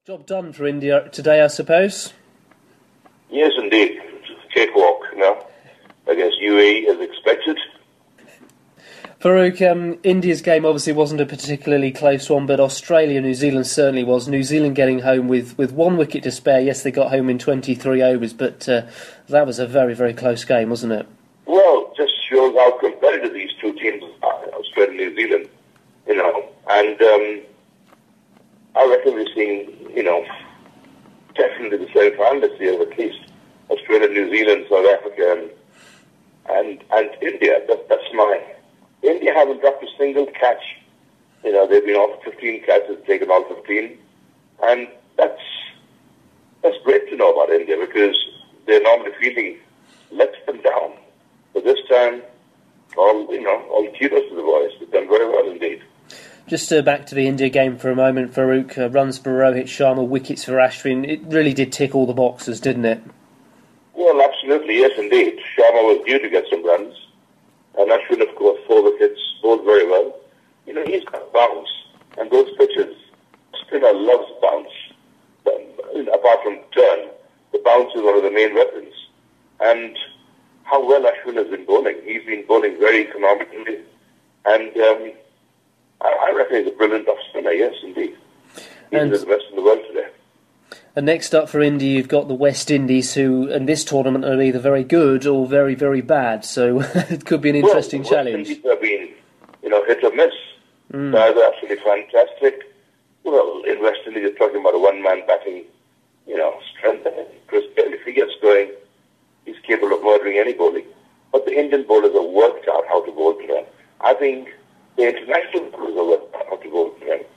Job done for India today, I suppose. Yes, indeed. It's a cakewalk now against UAE as expected. Farooq, India's game obviously wasn't a particularly close one, but Australia-New Zealand certainly was. New Zealand getting home with 1 wicket to spare. Yes, they got home in 23 overs, but that was a very, very close game, wasn't it? Well, just shows how competitive these two teams are, Australia and New Zealand, and I reckon we're seeing, definitely the semi-final this year, at least. Australia, New Zealand, South Africa, and India. That's mine. India haven't dropped a single catch. They've been off 15 catches, taken all 15. And that's great to know about India because they're normally fielding lets them down. But this time, all kudos to the boys. They've done very well indeed. Just back to the India game for a moment, Farooq. Runs for Rohit Sharma, wickets for Ashwin. It really did tick all the boxes, didn't it? Well, absolutely, yes, indeed. Sharma was due to get some runs. And Ashwin, of course, 4 wickets, bowled very well. He's got bounce. And those pitches, spinner loves bounce. Apart from turn, the bounce is one of the main weapons. And how well Ashwin has been bowling. He's been bowling very economically. And I reckon he's a brilliant off-spinner, yes, indeed. He's the best in the world today. And next up for India, you've got the West Indies, who in this tournament are either very good or very, very bad. So it could be an interesting challenge. West Indies have been, hit or miss. Guys are absolutely fantastic. Well, in West Indies, you're talking about a one-man batting, strength. Chris Gayle, if he gets going, he's capable of murdering any bowling. But the Indian bowlers have worked out how to bowl to them. I think the international bowlers have worked out how to bowl to them.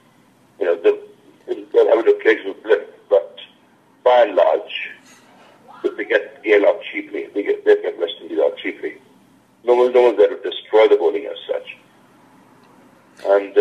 They'll have an occasional blip, but by and large, if they get Gayle out cheaply, they get West Indies out cheaply. No one's there to destroy the bowling as such. And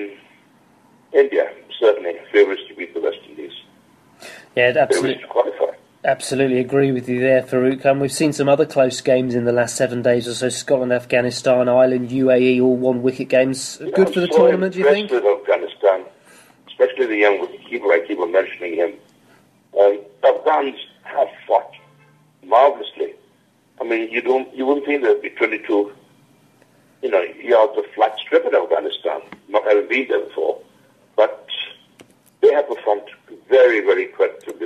India, certainly, favourites to beat the West Indies. Yeah, absolutely. Favourites to qualify. Absolutely agree with you there, Farooq. We've seen some other close games in the last 7 days or so. Scotland, Afghanistan, Ireland, UAE, all 1-wicket games. Good for the tournament, do you think? With Afghanistan, especially the young wicketkeeper, I keep on mentioning him. Afghans have fought marvellously. I mean, you wouldn't think there'd be 22, yards of flat strip in Afghanistan, not having been there before. But they have performed very, very creditably.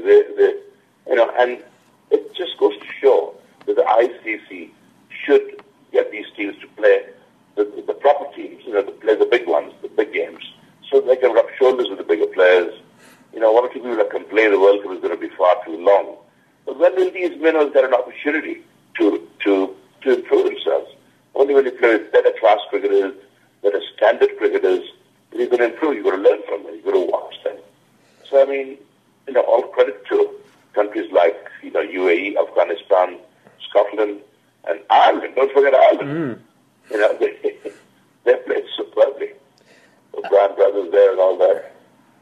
And it just goes to show that the ICC should get these teams to play the proper teams, to play the big ones, the big games, so they can rub shoulders with the bigger players. One or two people that complain the World Cup is going to be far too long. But when will these minnows get an opportunity to improve themselves? Only when you play with better class cricketers, better standard cricketers, you're going to improve. You've got to learn from them. You've got to watch them. So, I mean, all credit to countries like, UAE, Afghanistan, Scotland, and Ireland. Don't forget Ireland. They played superbly. The Brand brothers there and all that.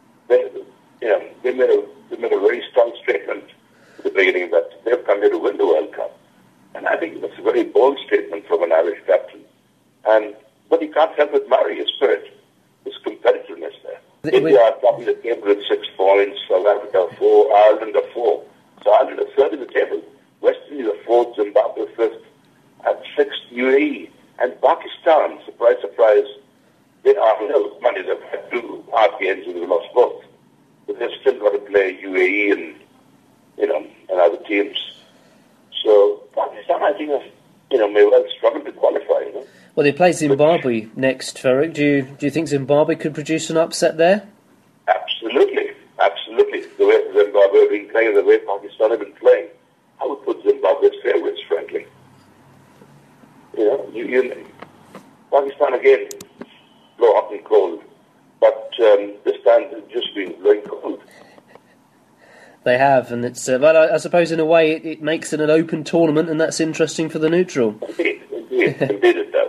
They made a very strong statement at the beginning that they've come here to win the World Cup. And I think that's a very bold statement from an Irish captain. But you can't help but marry his spirit, his competitiveness there. India are topping the table with 6 points, South Africa 4, Ireland 4. So Ireland are third in the table. West Indies are 4th, Zimbabwe 5th, and 6th UAE. And Pakistan, surprise, surprise, they are nil. Money, they've had 2 hard games and they've lost both. But they've still got to play UAE and other teams. So Pakistan, I think, may well struggle to qualify. Well, they play Zimbabwe next, Farooq. Do you think Zimbabwe could produce an upset there? Absolutely. The way Zimbabwe have been playing, the way Pakistan have been playing, I would put Zimbabwe as favourites, frankly. Pakistan again, blow hot and cold, but this time it's just been blowing cold. They have, and it's. But I suppose in a way it makes it an open tournament, and that's interesting for the neutral. Indeed it does.